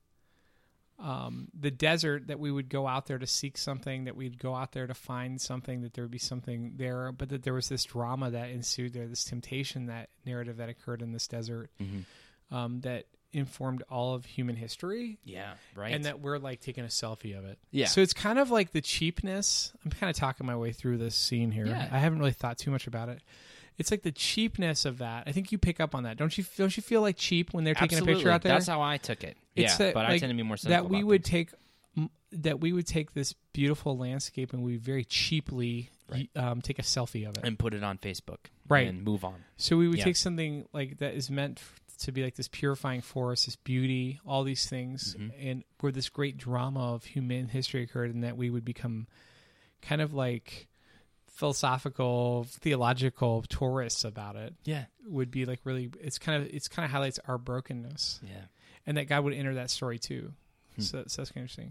um, the desert, that we would go out there to seek something, that we'd go out there to find something, that there would be something there, but that there was this drama that ensued there, this temptation, that narrative that occurred in this desert, Mhm. um, that informed all of human history, yeah, right. and that we're like taking a selfie of it. Yeah. So it's kind of like the cheapness. I'm kind of talking my way through this scene here. Yeah. I haven't really thought too much about it. It's like the cheapness of that. I think you pick up on that, don't you? Don't you feel like cheap when they're taking Absolutely. a picture out there? That's how I took it. It's yeah, that, but I like, tend to be more cynical that we about would things. take m- that we would take this beautiful landscape and we very cheaply Right. um, take a selfie of it. and put it on Facebook, Right. and move on. So we would Yeah. take something like that is meant f- to be like this purifying force, this beauty, all these things, Mhm. and where this great drama of human history occurred, and that we would become kind of like philosophical, theological tourists about it. Yeah, Would be like really, it's kind of it's kind of highlights our brokenness, yeah. and that God would enter that story too. Hmm. So, so that's kind of interesting.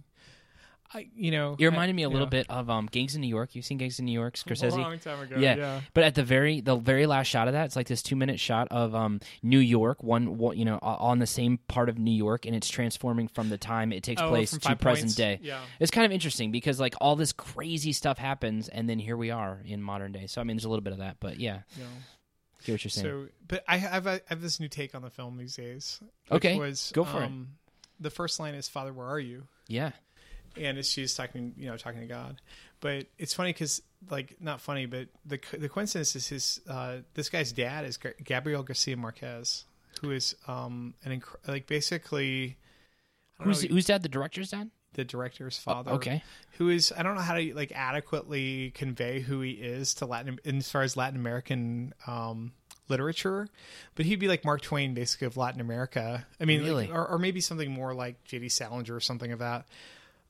I, you know, It reminded me a I- little yeah. bit of um, Gangs in New York. You've seen Gangs in New York, Scorsese? A long time ago. Yeah. Yeah. But at the very the very last shot of that, it's like this two minute shot of um, New York, one, one you know o- on the same part of New York, and it's transforming from the time it takes Oh, place from to Five present Points. day. Yeah. It's kind of interesting because like all this crazy stuff happens, and then here we are in modern day. So I mean, there's a little bit of that, but yeah, Yeah. I get what you're saying. So, but I have I have this new take on the film these days. which Okay, was, go for it. um, The first line is "Father, where are you?" yeah, and it's, she's talking, you know, talking to God. But it's funny because, like, not funny, but the the coincidence is his uh, this guy's dad is G- Gabriel Garcia Marquez, who is um an inc- like basically I don't who's know, who's dad? The director's dad? the director's father. Okay, Who is, I don't know how to like adequately convey who he is to Latin, as far as Latin American um, literature, but he'd be like Mark Twain, basically, of Latin America. I mean, Really? like, or, or maybe something more like J D Salinger or something of that.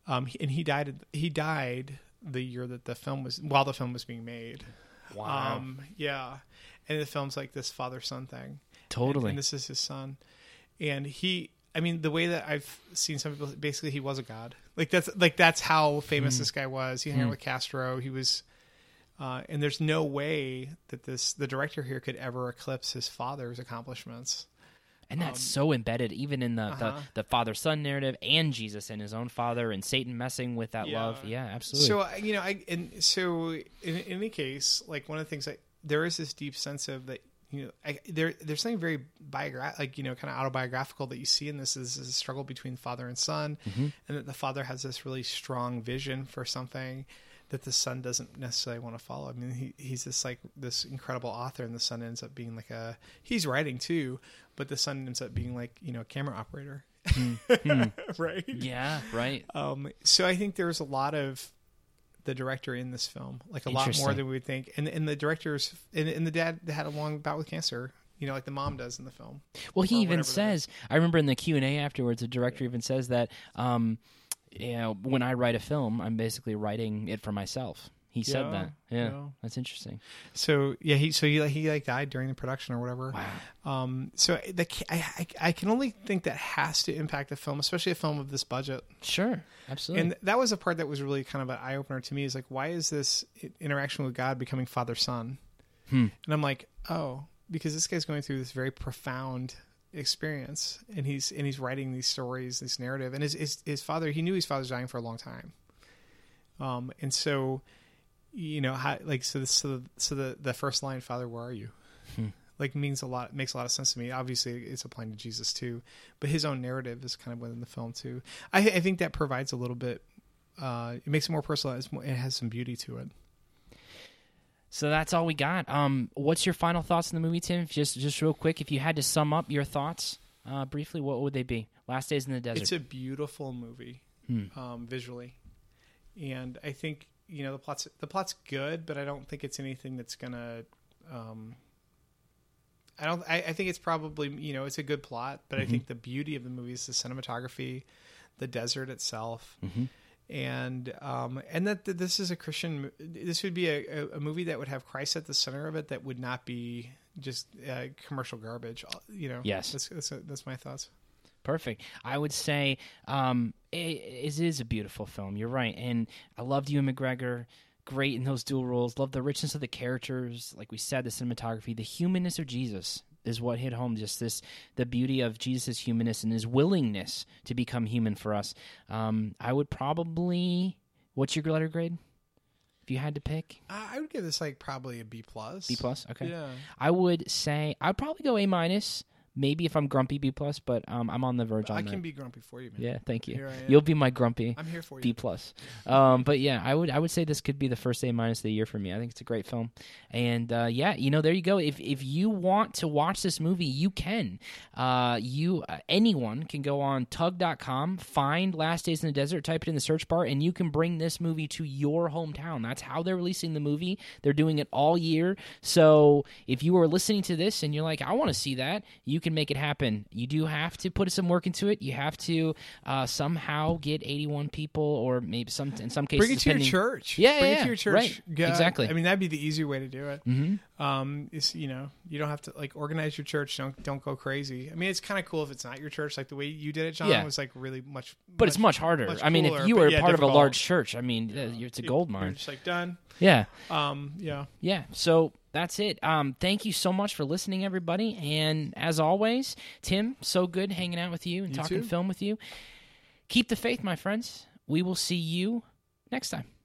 Um, and he died. He died the year that the film was while the film was being made. Wow. Um, yeah, and the film's like this father-son thing. Totally. And, and this is his son, and he. I mean, the way that I've seen some people, basically, he was a god. Like that's like that's how famous mm. this guy was. He hung out mm. with Castro. He was, uh, and there's no way that this the director here could ever eclipse his father's accomplishments. And that's um, so embedded, even in the, uh-huh. the, the father-son narrative, and Jesus and his own father, and Satan messing with that yeah. love. Yeah, absolutely. So you know, I and so in, in any case, like one of the things that there is this deep sense of that. You know, I, there there's something very biogra- like you know, kind of autobiographical that you see in this is, is a struggle between father and son, mm-hmm. and that the father has this really strong vision for something that the son doesn't necessarily want to follow. I mean, he he's this like this incredible author, and the son ends up being like a he's writing too, but the son ends up being like you know a camera operator, mm-hmm. right? Yeah, right. Um, so I think there's a lot of the director in this film, like a lot more than we would think. And and the directors and, and the dad had a long bout with cancer, you know, like the mom does in the film. Well, he even says, I remember in the Q and A afterwards, the director even says that, um, you know, when I write a film, I'm basically writing it for myself. He yeah, said that. Yeah, yeah. That's interesting. So yeah, he so he he like died during the production or whatever. Wow. Um. So the I, I I can only think that has to impact a film, especially a film of this budget. Sure, absolutely. And that was a part that was really kind of an eye opener to me. Is like, why is this interaction with God becoming father son? Hmm. And I'm like, oh, because this guy's going through this very profound experience, and he's and he's writing these stories, this narrative, and his his, his father, he knew his father was dying for a long time. Um. And so. You know, how, like so. The, so, the, so the the first line, "Father, where are you?" Hmm. Like means a lot. Makes a lot of sense to me. Obviously, it's applying to Jesus too, but his own narrative is kind of within the film too. I, I think that provides a little bit. Uh, it makes it more personal. It's more, it has some beauty to it. So that's all we got. Um, what's your final thoughts on the movie, Tim? Just just real quick, if you had to sum up your thoughts uh, briefly, what would they be? Last Days in the Desert. It's a beautiful movie, hmm. um, visually, and I think. You know, the plot's the plot's good, but I don't think it's anything that's gonna. Um, I don't. I, I think it's probably you know it's a good plot, but mm-hmm. I think the beauty of the movie is the cinematography, the desert itself, mm-hmm. and um, and that, that this is a Christian. This would be a, a movie that would have Christ at the center of it. That would not be just uh, commercial garbage. You know. Yes. That's that's, that's my thoughts. Perfect. I would say um, it, it is a beautiful film. You're right. And I loved Ewan McGregor. Great in those dual roles. Love the richness of the characters. Like we said, the cinematography. The humanness of Jesus is what hit home. Just this, the beauty of Jesus' humanness and his willingness to become human for us. Um, I would probably... What's your letter grade? If you had to pick? Uh, I would give this like probably a B plus. B plus? Okay. Yeah. I would say... I'd probably go A minus. Maybe if I'm grumpy, B plus, but um, I'm on the verge on I that. can be grumpy for you, man. Yeah, thank you. Here I am. You'll be my grumpy. I'm here for you. B plus. Um, but yeah, I would I would say this could be the first A minus of the year for me. I think it's a great film, and uh, yeah, you know, there you go. If if you want to watch this movie, you can. Uh, you uh, anyone can go on tug dot com, find Last Days in the Desert, type it in the search bar, and you can bring this movie to your hometown. That's how they're releasing the movie. They're doing it all year. So if you are listening to this and you're like, I want to see that, you can make it happen. You do have to put some work into it. You have to uh, somehow get eighty-one people, or maybe some in some cases. Bring it to depending... your church. Yeah, Bring yeah, it to your church. Right. Yeah, Exactly. I mean, that'd be the easier way to do it. Mm-hmm. Um, is you know, you don't have to like organize your church. Don't don't go crazy. I mean, it's kind of cool if it's not your church. Like the way you did it, John, yeah. was like really much. But much, it's much harder. Much I mean, cooler, if you but were yeah, part difficult. of a large church, I mean, yeah. it's a gold mine. You're just like done. Yeah. Um. Yeah. Yeah. So that's it. Um, thank you so much for listening, everybody. And as always, Tim, so good hanging out with you and you talking too. film with you. Keep the faith, my friends. We will see you next time.